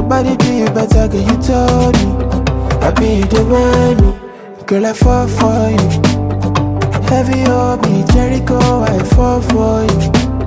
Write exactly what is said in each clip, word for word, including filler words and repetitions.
body do you better, girl, you told me. I be the one, girl, I fall for you. Heavy on me, Jericho, I fall for you.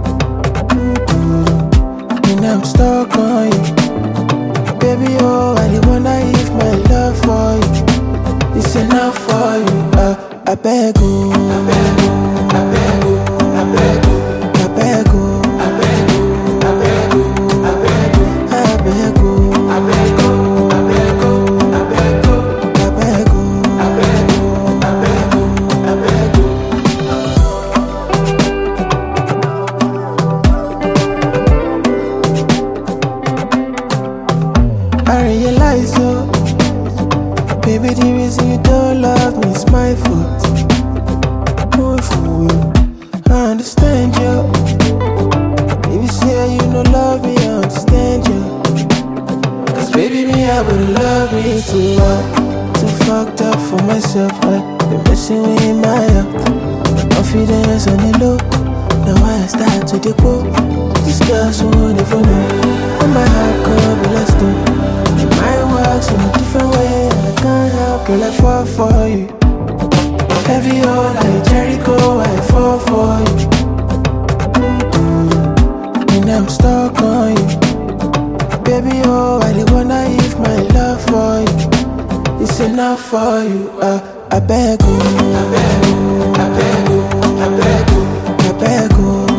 Mm-hmm. And I'm stuck on you. Baby, oh, I don't wonder if my love for you is enough for you. uh, I beg you, I beg you, I beg you, I beg you, I beg you, I beg you, I beg you, I beg you, I beg you, I beg you, I beg you, I beg you, I beg you, I beg you, I beg you, I beg you. I realize, oh, baby, the reason you don't love me is my fault. Oh, fool, I understand you. If you say you don't love me, I understand you. Cause baby, me, I wouldn't love me too hard. Too fucked up for myself, I've been messing with my health. Confidence on the low. Now I start to depot. These girls won't even know. When my heart could be less than. And my works in a different way, and I can't help, girl, I fall for you. Heavy on like Jericho, I fall for you. Mm-hmm. And I'm stuck on you. Baby, oh, I don't wonder if my love for you is enough for you. uh, I beg you, I beg you, I beg you, I beg you, I beg you.